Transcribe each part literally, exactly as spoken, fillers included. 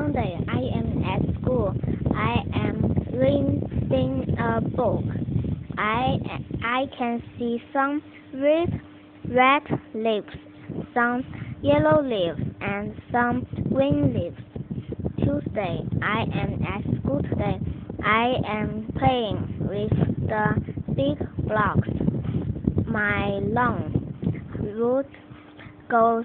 Monday, I am at school. I am reading a book. I I can see some red red leaves, some yellow leaves, and some green leaves. Tuesday, I am at school today. I am playing with the big blocks. My long route goes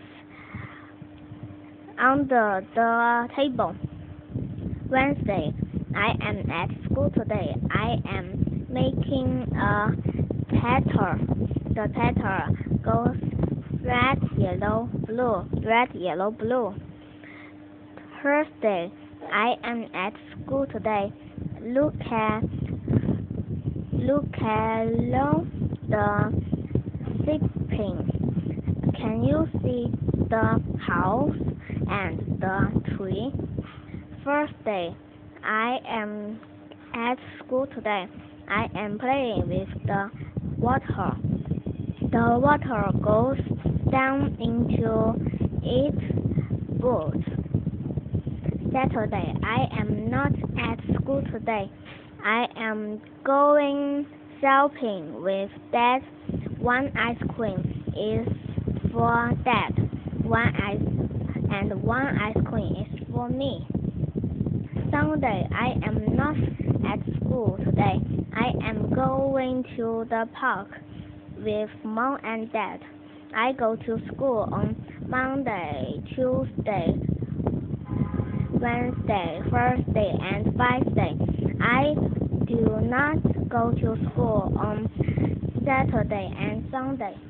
under the table. Wednesday, I am at school today. I am making a pattern. The pattern goes red, yellow, blue, red, yellow, blue. Thursday, I am at school today. Look at look at the shipping. Can you see the house and the tree? Thursday, I am at school today. I am playing with the water. The water goes down into its boots. Saturday, I am not at school today. I am going shopping with Dad. One ice cream is for Dad. One ice and one ice cream is for me. Sunday, I am not at school today. I am going to the park with Mom and Dad. I go to school on Monday, Tuesday, Wednesday, Thursday, and Friday. I do not go to school on Saturday and Sunday.